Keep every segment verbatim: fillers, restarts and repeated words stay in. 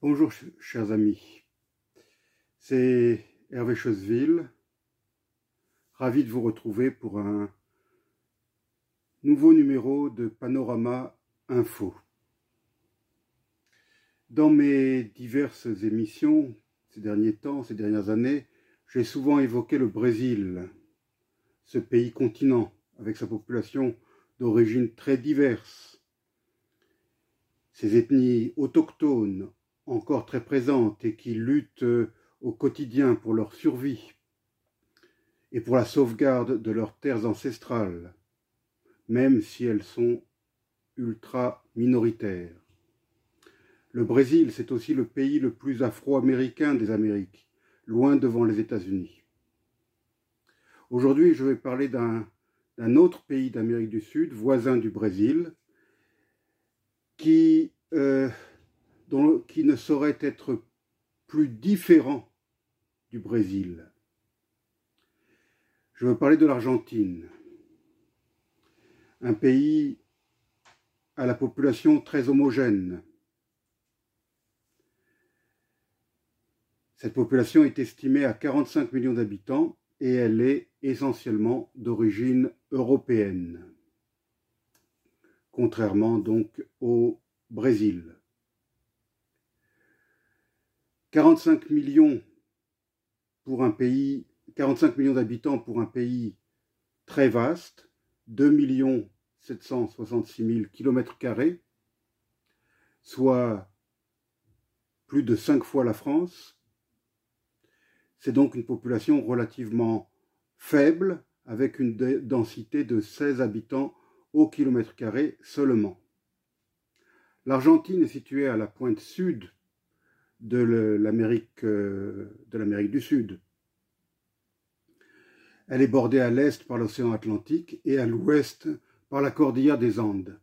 Bonjour chers amis, c'est Hervé Choseville, ravi de vous retrouver pour un nouveau numéro de Panorama Info. Dans mes diverses émissions, ces derniers temps, ces dernières années, j'ai souvent évoqué le Brésil, ce pays-continent avec sa population d'origine très diverse, ses ethnies autochtones, encore très présentes et qui luttent au quotidien pour leur survie et pour la sauvegarde de leurs terres ancestrales, même si elles sont ultra minoritaires. Le Brésil, c'est aussi le pays le plus afro-américain des Amériques, loin devant les États-Unis. Aujourd'hui, je vais parler d'un d'un autre pays d'Amérique du Sud, voisin du Brésil, qui euh, dont, qui ne saurait être plus différent du Brésil. Je veux parler de l'Argentine, un pays à la population très homogène. Cette population est estimée à quarante-cinq millions d'habitants et elle est essentiellement d'origine européenne, contrairement donc au Brésil. quarante-cinq millions pour un pays, quarante-cinq millions d'habitants pour un pays très vaste, deux millions sept cent soixante-six mille kilomètres carrés, soit plus de cinq fois la France. C'est donc une population relativement faible, avec une densité de seize habitants au kilomètre carré seulement. L'Argentine est située à la pointe sud de l'Amérique de l'Amérique du Sud. Elle est bordée à l'est par l'océan Atlantique et à l'ouest par la cordillère des Andes.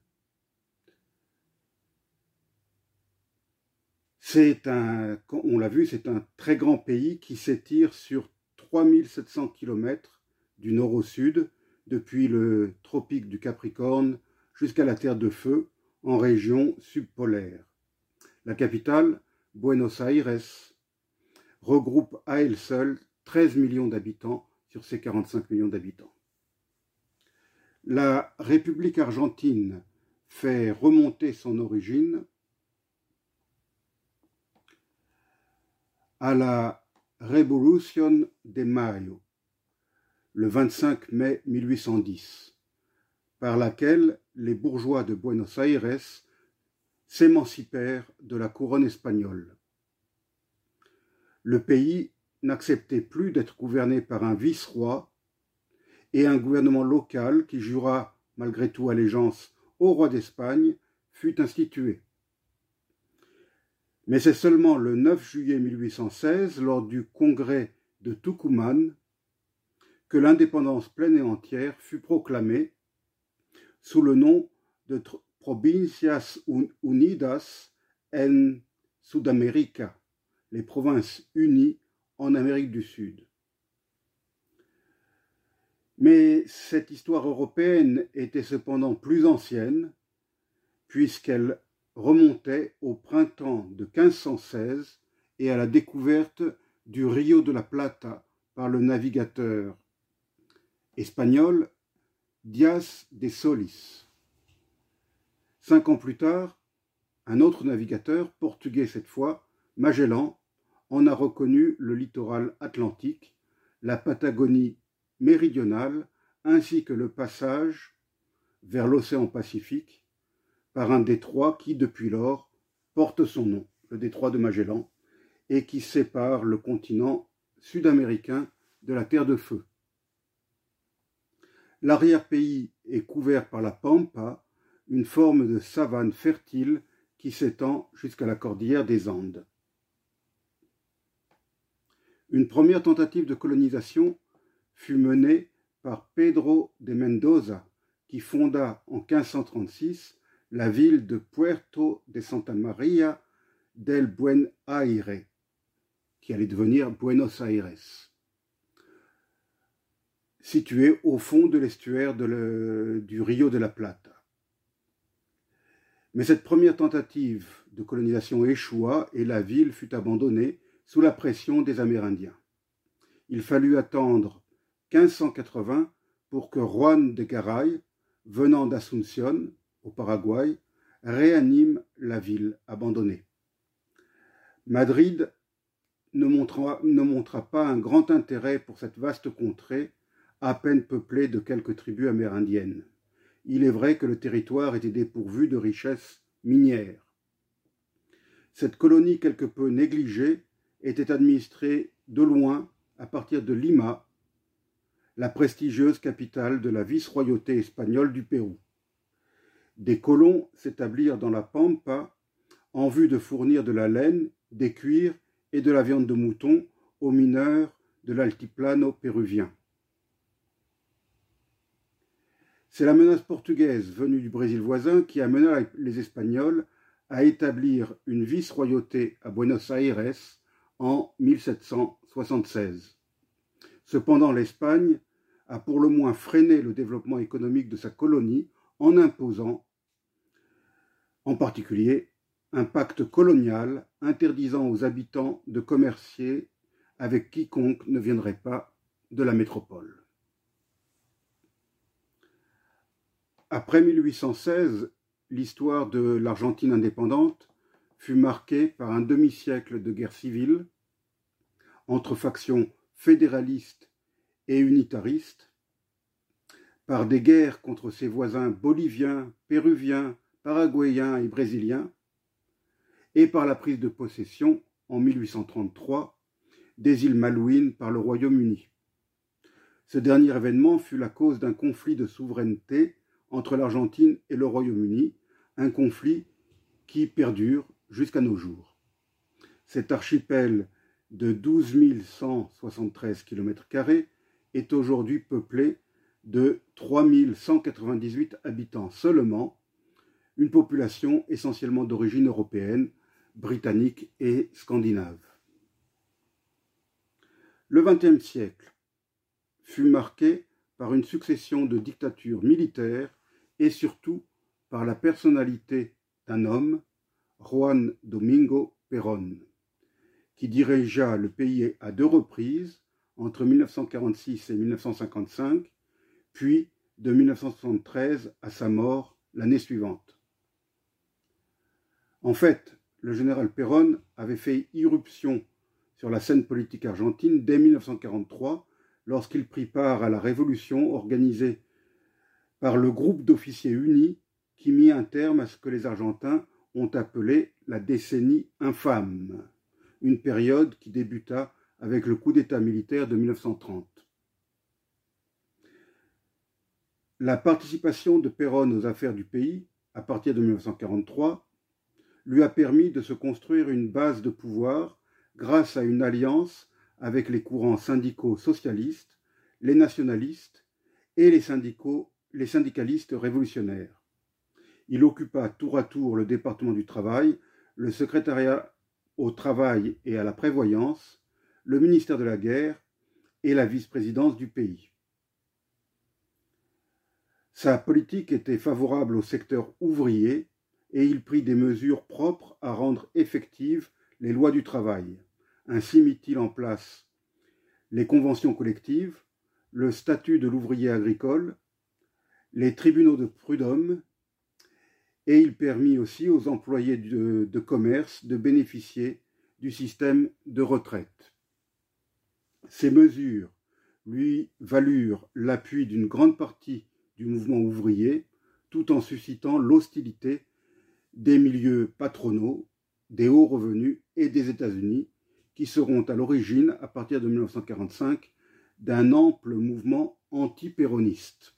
C'est un, on l'a vu, c'est un très grand pays qui s'étire sur trois mille sept cents kilomètres du nord au sud, depuis le tropique du Capricorne jusqu'à la Terre de Feu, en région subpolaire. La capitale, Buenos Aires, regroupe à elle seule treize millions d'habitants sur ses quarante-cinq millions d'habitants. La République argentine fait remonter son origine à la Revolución de Mayo, le vingt-cinq mai mille huit cent dix, par laquelle les bourgeois de Buenos Aires s'émancipèrent de la couronne espagnole. Le pays n'acceptait plus d'être gouverné par un vice-roi et un gouvernement local qui jura malgré tout allégeance au roi d'Espagne fut institué. Mais c'est seulement le neuf juillet mille huit cent seize, lors du congrès de Tucumán, que l'indépendance pleine et entière fut proclamée sous le nom de Provincias Unidas en Sudamérica, les provinces unies en Amérique du Sud. Mais cette histoire européenne était cependant plus ancienne, puisqu'elle remontait au printemps de quinze cent seize et à la découverte du Rio de la Plata par le navigateur espagnol Díaz de Solís. Cinq ans plus tard, un autre navigateur, portugais cette fois, Magellan, en a reconnu le littoral atlantique, la Patagonie méridionale, ainsi que le passage vers l'océan Pacifique par un détroit qui, depuis lors, porte son nom, le détroit de Magellan, et qui sépare le continent sud-américain de la Terre de Feu. L'arrière-pays est couvert par la Pampa, une forme de savane fertile qui s'étend jusqu'à la cordillère des Andes. Une première tentative de colonisation fut menée par Pedro de Mendoza, qui fonda en quinze cent trente-six la ville de Puerto de Santa María del Buen Aire, qui allait devenir Buenos Aires, située au fond de l'estuaire de le, du Rio de la Plata. Mais cette première tentative de colonisation échoua et la ville fut abandonnée sous la pression des Amérindiens. Il fallut attendre quinze cent quatre-vingts pour que Juan de Garay, venant d'Asunción, au Paraguay, réanime la ville abandonnée. Madrid ne montra, ne montra pas un grand intérêt pour cette vaste contrée, à peine peuplée de quelques tribus amérindiennes. Il est vrai que le territoire était dépourvu de richesses minières. Cette colonie quelque peu négligée était administrée de loin à partir de Lima, la prestigieuse capitale de la vice-royauté espagnole du Pérou. Des colons s'établirent dans la Pampa en vue de fournir de la laine, des cuirs et de la viande de mouton aux mineurs de l'altiplano péruvien. C'est la menace portugaise venue du Brésil voisin qui amena les Espagnols à établir une vice-royauté à Buenos Aires en mille sept cent soixante-seize. Cependant, l'Espagne a pour le moins freiné le développement économique de sa colonie en imposant, en particulier, un pacte colonial interdisant aux habitants de commercer avec quiconque ne viendrait pas de la métropole. Après mille huit cent seize, l'histoire de l'Argentine indépendante fut marquée par un demi-siècle de guerre civile entre factions fédéralistes et unitaristes, par des guerres contre ses voisins boliviens, péruviens, paraguayens et brésiliens, et par la prise de possession en mille huit cent trente-trois des îles Malouines par le Royaume-Uni. Ce dernier événement fut la cause d'un conflit de souveraineté entre l'Argentine et le Royaume-Uni, un conflit qui perdure jusqu'à nos jours. Cet archipel de douze mille cent soixante-treize kilomètres carrés est aujourd'hui peuplé de trois mille cent quatre-vingt-dix-huit habitants seulement, une population essentiellement d'origine européenne, britannique et scandinave. Le vingtième siècle fut marqué par une succession de dictatures militaires et surtout par la personnalité d'un homme, Juan Domingo Perón, qui dirigea le pays à deux reprises, entre mille neuf cent quarante-six et mille neuf cent cinquante-cinq, puis de mille neuf cent soixante-treize à sa mort l'année suivante. En fait, le général Perón avait fait irruption sur la scène politique argentine dès mille neuf cent quarante-trois, lorsqu'il prit part à la révolution organisée par le groupe d'officiers unis qui mit un terme à ce que les Argentins ont appelé la décennie infâme, une période qui débuta avec le coup d'État militaire de mille neuf cent trente. La participation de Perón aux affaires du pays, à partir de mille neuf cent quarante-trois, lui a permis de se construire une base de pouvoir grâce à une alliance avec les courants syndicaux socialistes, les nationalistes et les, syndicaux, les syndicalistes révolutionnaires. Il occupa tour à tour le département du travail, le secrétariat au travail et à la prévoyance, le ministère de la guerre et la vice-présidence du pays. Sa politique était favorable au secteur ouvrier et il prit des mesures propres à rendre effectives les lois du travail. Ainsi mit-il en place les conventions collectives, le statut de l'ouvrier agricole, les tribunaux de prud'homme, et il permit aussi aux employés de, de commerce de bénéficier du système de retraite. Ces mesures lui valurent l'appui d'une grande partie du mouvement ouvrier, tout en suscitant l'hostilité des milieux patronaux, des hauts revenus et des États-Unis, qui seront à l'origine, à partir de mille neuf cent quarante-cinq, d'un ample mouvement anti-péroniste.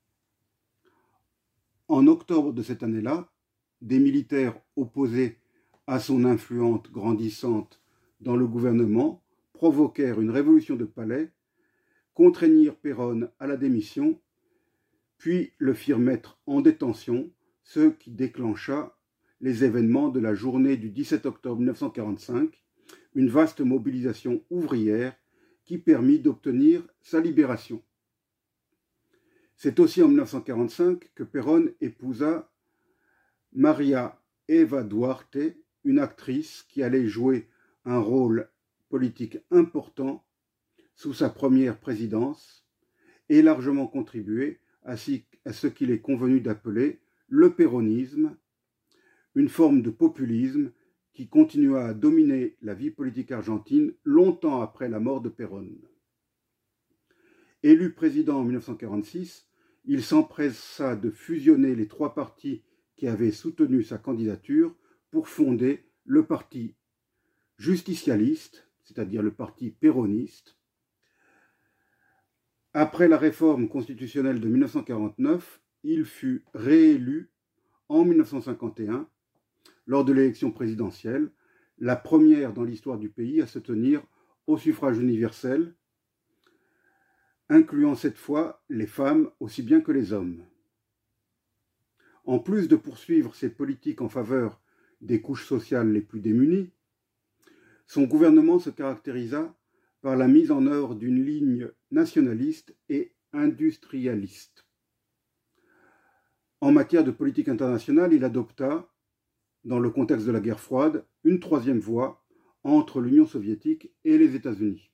En octobre de cette année-là, des militaires opposés à son influence grandissante dans le gouvernement provoquèrent une révolution de palais, contraignirent Perón à la démission, puis le firent mettre en détention, ce qui déclencha les événements de la journée du dix-sept octobre mille neuf cent quarante-cinq, une vaste mobilisation ouvrière qui permit d'obtenir sa libération. C'est aussi en mille neuf cent quarante-cinq que Perón épousa Maria Eva Duarte, une actrice qui allait jouer un rôle politique important sous sa première présidence et largement contribué à ce qu'il est convenu d'appeler le péronisme, une forme de populisme qui continua à dominer la vie politique argentine longtemps après la mort de Perón. Élu président en mille neuf cent quarante-six, il s'empressa de fusionner les trois partis qui avaient soutenu sa candidature pour fonder le parti justicialiste, c'est-à-dire le parti péroniste. Après la réforme constitutionnelle de mille neuf cent quarante-neuf, il fut réélu en mille neuf cent cinquante et un lors de l'élection présidentielle, la première dans l'histoire du pays à se tenir au suffrage universel, incluant cette fois les femmes aussi bien que les hommes. En plus de poursuivre ses politiques en faveur des couches sociales les plus démunies, son gouvernement se caractérisa par la mise en œuvre d'une ligne nationaliste et industrialiste. En matière de politique internationale, il adopta, dans le contexte de la guerre froide, une troisième voie entre l'Union soviétique et les États-Unis.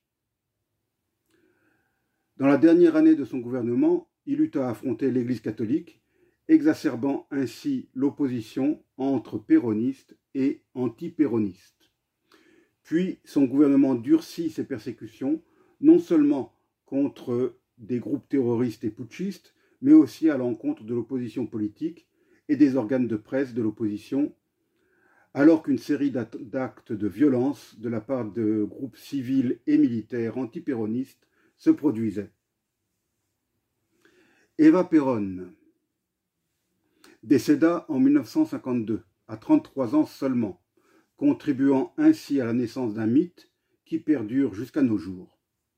Dans la dernière année de son gouvernement, il eut à affronter l'Église catholique, exacerbant ainsi l'opposition entre péronistes et anti-péronistes. Puis son gouvernement durcit ses persécutions, non seulement contre des groupes terroristes et putschistes, mais aussi à l'encontre de l'opposition politique et des organes de presse de l'opposition, alors qu'une série d'actes de violence de la part de groupes civils et militaires antipéronistes se produisaient. Eva Perón décéda en mille neuf cent cinquante-deux, à trente-trois ans seulement, contribuant ainsi à la naissance d'un mythe qui perdure jusqu'à nos jours.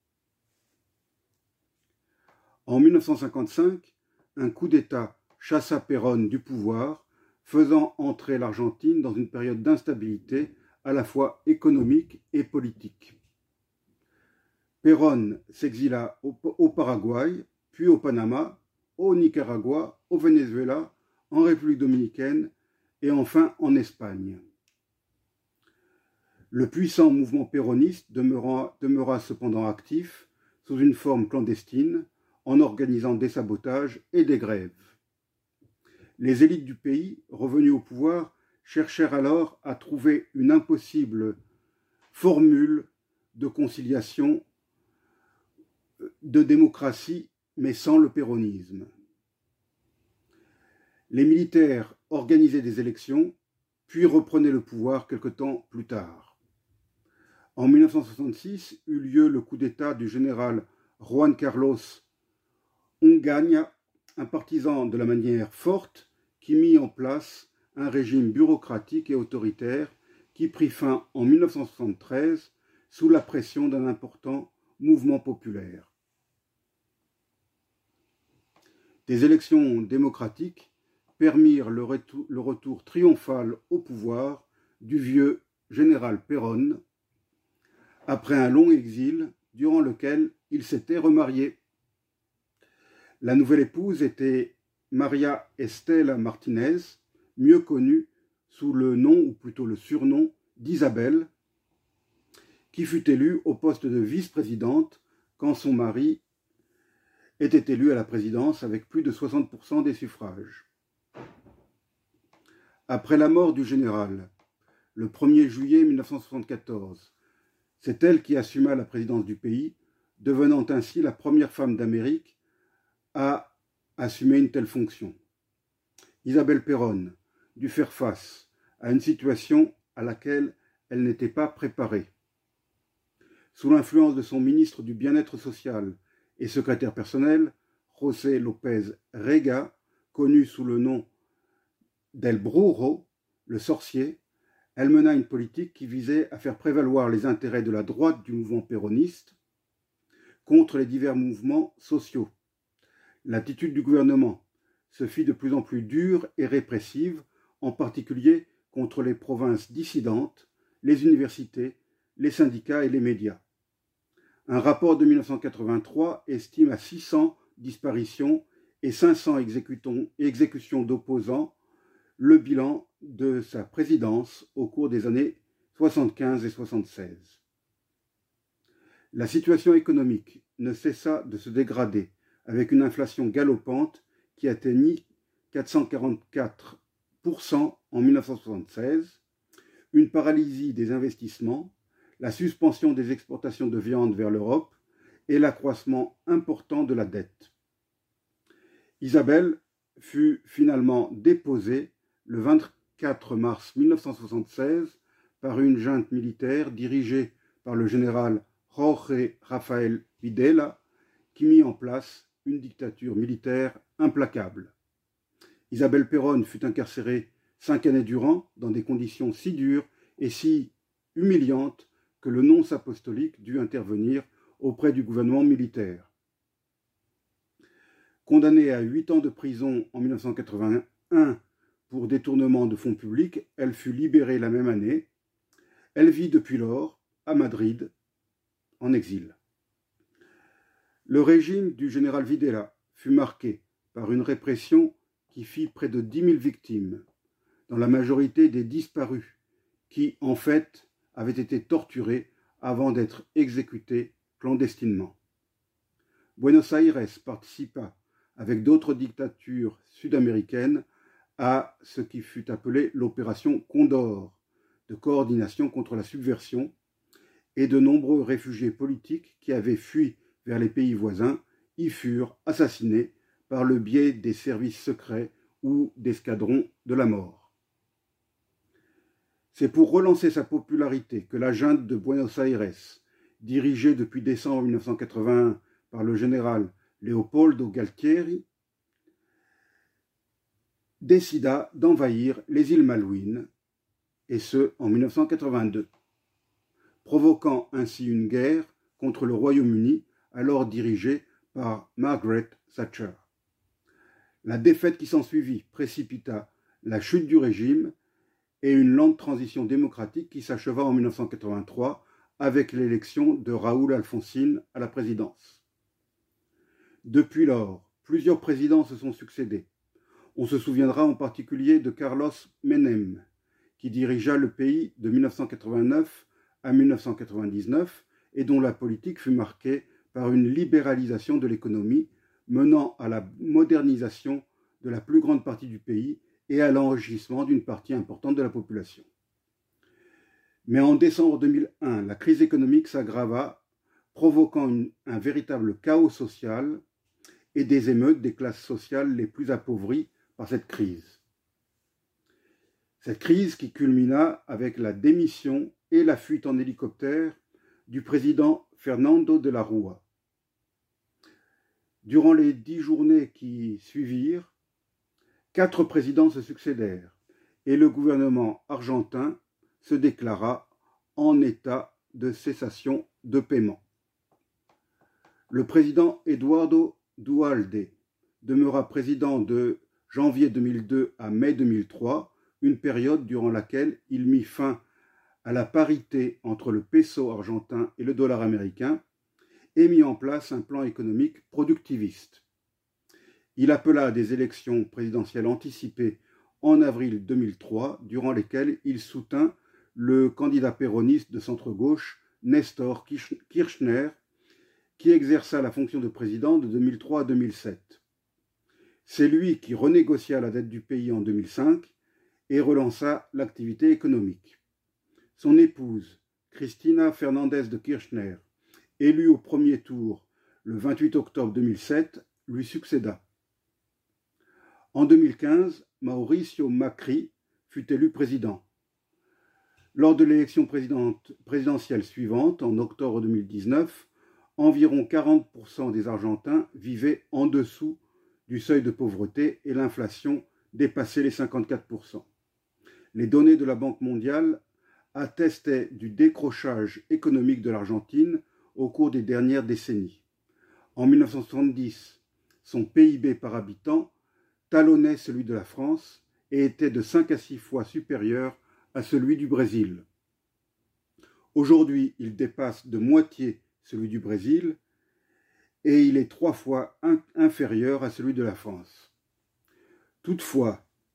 En mille neuf cent cinquante-cinq, un coup d'État chassa Perón du pouvoir, faisant entrer l'Argentine dans une période d'instabilité à la fois économique et politique. Perón s'exila au, au Paraguay, puis au Panama, au Nicaragua, au Venezuela, en République dominicaine et enfin en Espagne. Le puissant mouvement péroniste demeura, demeura cependant actif sous une forme clandestine en organisant des sabotages et des grèves. Les élites du pays, revenues au pouvoir, cherchèrent alors à trouver une impossible formule de conciliation de démocratie, mais sans le péronisme. Les militaires organisaient des élections, puis reprenaient le pouvoir quelque temps plus tard. En mille neuf cent soixante-six eut lieu le coup d'État du général Juan Carlos Onganía, un partisan de la manière forte qui mit en place un régime bureaucratique et autoritaire qui prit fin en mille neuf cent soixante-treize sous la pression d'un important mouvement populaire. Des élections démocratiques permirent le retour, le retour triomphal au pouvoir du vieux général Perón, après un long exil durant lequel il s'était remarié. La nouvelle épouse était Maria Estela Martínez, mieux connue sous le nom, ou plutôt le surnom, d'Isabelle, qui fut élue au poste de vice-présidente quand son mari était élu à la présidence avec plus de soixante pour cent des suffrages. Après la mort du général, le premier juillet mille neuf cent soixante-quatorze, c'est elle qui assuma la présidence du pays, devenant ainsi la première femme d'Amérique à assumer une telle fonction. Isabelle Perón dut faire face à une situation à laquelle elle n'était pas préparée. Sous l'influence de son ministre du Bien-être social et secrétaire personnel, José López Rega, connu sous le nom d'El Brujo, le sorcier, elle mena une politique qui visait à faire prévaloir les intérêts de la droite du mouvement péroniste contre les divers mouvements sociaux. L'attitude du gouvernement se fit de plus en plus dure et répressive, en particulier contre les provinces dissidentes, les universités, les syndicats et les médias. Un rapport de mille neuf cent quatre-vingt-trois estime à six cents disparitions et cinq cents exécutions d'opposants le bilan de sa présidence au cours des années soixante-quinze et soixante-seize. La situation économique ne cessa de se dégrader avec une inflation galopante qui atteignit quatre cent quarante-quatre pour cent en mille neuf cent soixante-seize, une paralysie des investissements, la suspension des exportations de viande vers l'Europe et l'accroissement important de la dette. Isabelle fut finalement déposée le vingt-quatre mars mille neuf cent soixante-seize par une junte militaire dirigée par le général Jorge Rafael Videla, qui mit en place une dictature militaire implacable. Isabelle Perón fut incarcérée cinq années durant dans des conditions si dures et si humiliantes que le nonce apostolique dut intervenir auprès du gouvernement militaire. Condamnée à huit ans de prison en mille neuf cent quatre-vingt-un pour détournement de fonds publics, elle fut libérée la même année. Elle vit depuis lors à Madrid, en exil. Le régime du général Videla fut marqué par une répression qui fit près de dix mille victimes, dans la majorité des disparus, qui, en fait, avaient été torturés avant d'être exécutés clandestinement. Buenos Aires participa, avec d'autres dictatures sud-américaines, à ce qui fut appelé l'opération Condor, de coordination contre la subversion, et de nombreux réfugiés politiques qui avaient fui vers les pays voisins y furent assassinés par le biais des services secrets ou d'escadrons de la mort. C'est pour relancer sa popularité que la junte de Buenos Aires, dirigée depuis décembre mille neuf cent quatre-vingt-un par le général Leopoldo Galtieri, décida d'envahir les îles Malouines, et ce en mille neuf cent quatre-vingt-deux, provoquant ainsi une guerre contre le Royaume-Uni, alors dirigé par Margaret Thatcher. La défaite qui s'ensuivit précipita la chute du régime et une lente transition démocratique qui s'acheva en mille neuf cent quatre-vingt-trois avec l'élection de Raúl Alfonsín à la présidence. Depuis lors, plusieurs présidents se sont succédés. On se souviendra en particulier de Carlos Menem, qui dirigea le pays de mille neuf cent quatre-vingt-neuf à mille neuf cent quatre-vingt-dix-neuf et dont la politique fut marquée par une libéralisation de l'économie menant à la modernisation de la plus grande partie du pays et à l'enrichissement d'une partie importante de la population. Mais en décembre deux mille un, la crise économique s'aggrava, provoquant une, un véritable chaos social et des émeutes des classes sociales les plus appauvries par cette crise. Cette crise qui culmina avec la démission et la fuite en hélicoptère du président Fernando de la Rúa. Durant les dix journées qui suivirent, quatre présidents se succédèrent et le gouvernement argentin se déclara en état de cessation de paiement. Le président Eduardo Duhalde demeura président de janvier deux mille deux à mai deux mille trois, une période durant laquelle il mit fin à la parité entre le peso argentin et le dollar américain et mit en place un plan économique productiviste. Il appela à des élections présidentielles anticipées en avril deux mille trois, durant lesquelles il soutint le candidat péroniste de centre-gauche, Néstor Kirchner, qui exerça la fonction de président de deux mille trois à deux mille sept. C'est lui qui renégocia la dette du pays en deux mille cinq et relança l'activité économique. Son épouse, Cristina Fernández de Kirchner, élue au premier tour le vingt-huit octobre deux mille sept, lui succéda. En deux mille quinze, Mauricio Macri fut élu président. Lors de l'élection présidentielle suivante, en octobre deux mille dix-neuf, environ quarante pour cent des Argentins vivaient en dessous du seuil de pauvreté et l'inflation dépassait les cinquante-quatre pour cent. Les données de la Banque mondiale attestaient du décrochage économique de l'Argentine au cours des dernières décennies. En mille neuf cent soixante-dix, son P I B par habitant talonnait celui de la France et était de cinq à six fois supérieur à celui du Brésil. Aujourd'hui, il dépasse de moitié celui du Brésil et il est trois fois inférieur à celui de la France. Toutefois,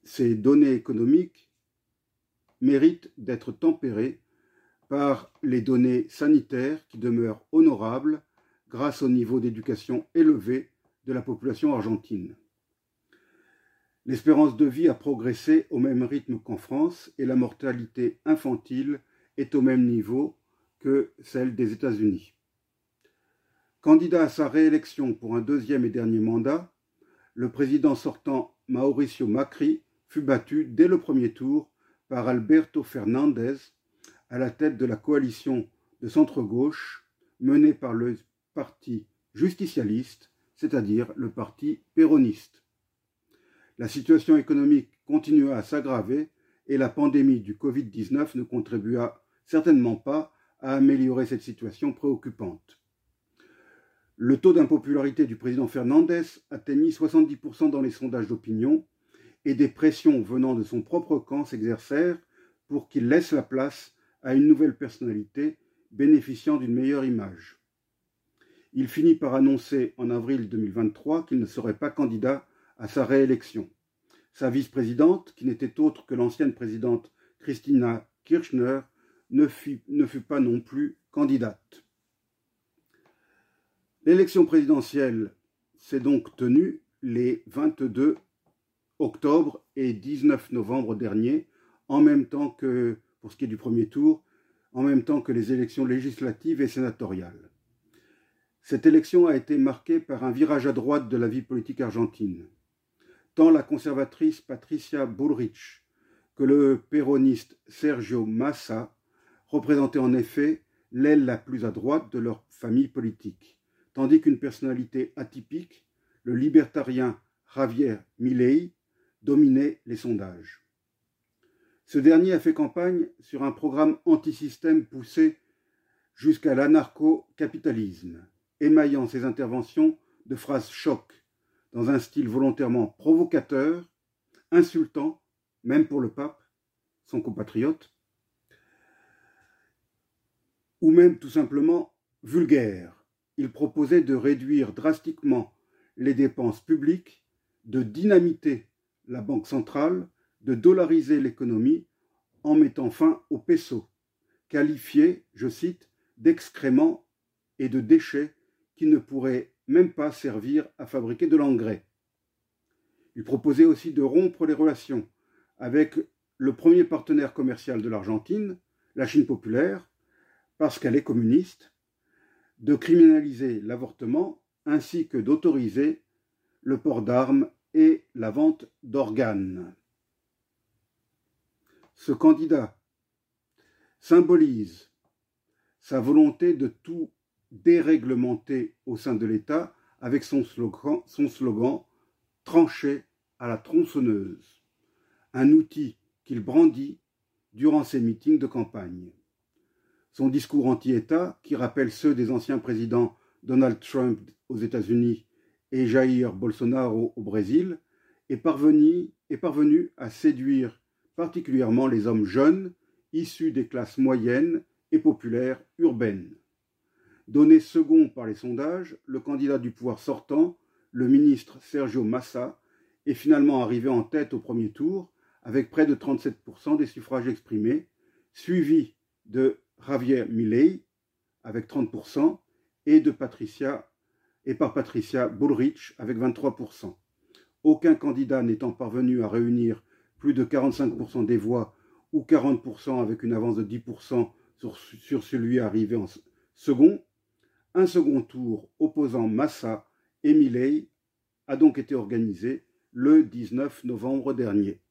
ces données économiques méritent d'être tempérées par les données sanitaires qui demeurent honorables grâce au niveau d'éducation élevé de la population argentine. L'espérance de vie a progressé au même rythme qu'en France et la mortalité infantile est au même niveau que celle des États-Unis. Candidat à sa réélection pour un deuxième et dernier mandat, le président sortant Mauricio Macri fut battu dès le premier tour par Alberto Fernandez à la tête de la coalition de centre-gauche menée par le parti justicialiste, c'est-à-dire le parti péroniste. La situation économique continua à s'aggraver et la pandémie du covid dix-neuf ne contribua certainement pas à améliorer cette situation préoccupante. Le taux d'impopularité du président Fernandez atteignit soixante-dix pour cent dans les sondages d'opinion et des pressions venant de son propre camp s'exercèrent pour qu'il laisse la place à une nouvelle personnalité bénéficiant d'une meilleure image. Il finit par annoncer en avril deux mille vingt-trois qu'il ne serait pas candidat à sa réélection. Sa vice-présidente, qui n'était autre que l'ancienne présidente Cristina Kirchner, ne fut, ne fut pas non plus candidate. L'élection présidentielle s'est donc tenue les vingt-deux octobre et dix-neuf novembre derniers, en même temps que, pour ce qui est du premier tour, en même temps que les élections législatives et sénatoriales. Cette élection a été marquée par un virage à droite de la vie politique argentine. Tant la conservatrice Patricia Bullrich que le péroniste Sergio Massa représentaient en effet l'aile la plus à droite de leur famille politique, tandis qu'une personnalité atypique, le libertarien Javier Milei, dominait les sondages. Ce dernier a fait campagne sur un programme antisystème poussé jusqu'à l'anarcho-capitalisme, émaillant ses interventions de phrases chocs, dans un style volontairement provocateur, insultant, même pour le pape, son compatriote, ou même tout simplement vulgaire. Il proposait de réduire drastiquement les dépenses publiques, de dynamiter la banque centrale, de dollariser l'économie en mettant fin au peso, qualifié, je cite, d'excréments et de déchets qui ne pourraient même pas servir à fabriquer de l'engrais. Il proposait aussi de rompre les relations avec le premier partenaire commercial de l'Argentine, la Chine populaire, parce qu'elle est communiste, de criminaliser l'avortement ainsi que d'autoriser le port d'armes et la vente d'organes. Ce candidat symbolise sa volonté de tout déréglementer au sein de l'État avec son slogan, son slogan « trancher à la tronçonneuse », un outil qu'il brandit durant ses meetings de campagne. Son discours anti-État, qui rappelle ceux des anciens présidents Donald Trump aux États-Unis et Jair Bolsonaro au Brésil, est parvenu, est parvenu à séduire particulièrement les hommes jeunes issus des classes moyennes et populaires urbaines. Donné second par les sondages, le candidat du pouvoir sortant, le ministre Sergio Massa, est finalement arrivé en tête au premier tour avec près de trente-sept pour cent des suffrages exprimés, suivi de Javier Milei avec trente pour cent et, de Patricia, et par Patricia Bullrich avec vingt-trois pour cent. Aucun candidat n'étant parvenu à réunir plus de quarante-cinq pour cent des voix ou quarante pour cent avec une avance de dix pour cent sur, sur celui arrivé en second, un second tour opposant Massa et Milei a donc été organisé le dix-neuf novembre dernier.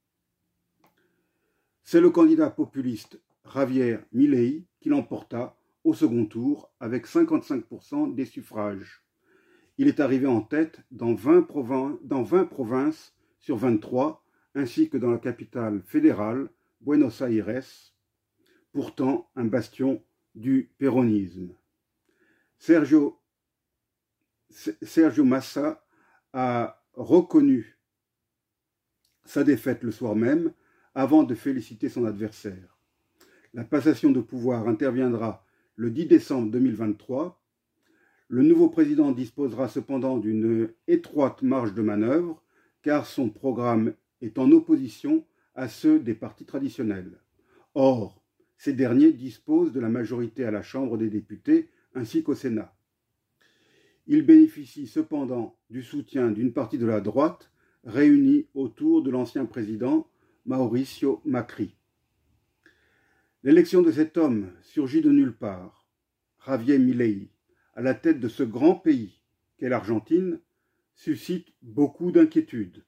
C'est le candidat populiste Javier Milei qui l'emporta au second tour avec cinquante-cinq pour cent des suffrages. Il est arrivé en tête dans vingt, provin- dans vingt provinces sur vingt-trois, ainsi que dans la capitale fédérale, Buenos Aires, pourtant un bastion du péronisme. Sergio, Sergio Massa a reconnu sa défaite le soir même avant de féliciter son adversaire. La passation de pouvoir interviendra le dix décembre deux mille vingt-trois. Le nouveau président disposera cependant d'une étroite marge de manœuvre car son programme est en opposition à ceux des partis traditionnels. Or, ces derniers disposent de la majorité à la Chambre des députés ainsi qu'au Sénat. Ils bénéficient cependant du soutien d'une partie de la droite réunie autour de l'ancien président Mauricio Macri. L'élection de cet homme surgit de nulle part, Javier Milei, à la tête de ce grand pays qu'est l'Argentine, suscite beaucoup d'inquiétudes,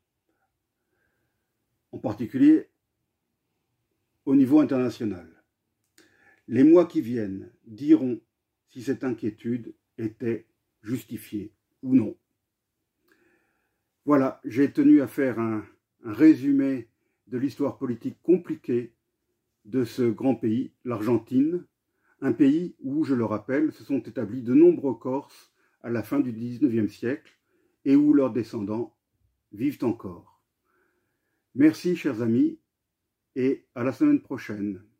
en particulier au niveau international. Les mois qui viennent diront si cette inquiétude était justifiée ou non. Voilà, j'ai tenu à faire un, un résumé de l'histoire politique compliquée de ce grand pays, l'Argentine, un pays où, je le rappelle, se sont établis de nombreux Corses à la fin du dix-neuvième siècle et où leurs descendants vivent encore. Merci, chers amis, et à la semaine prochaine.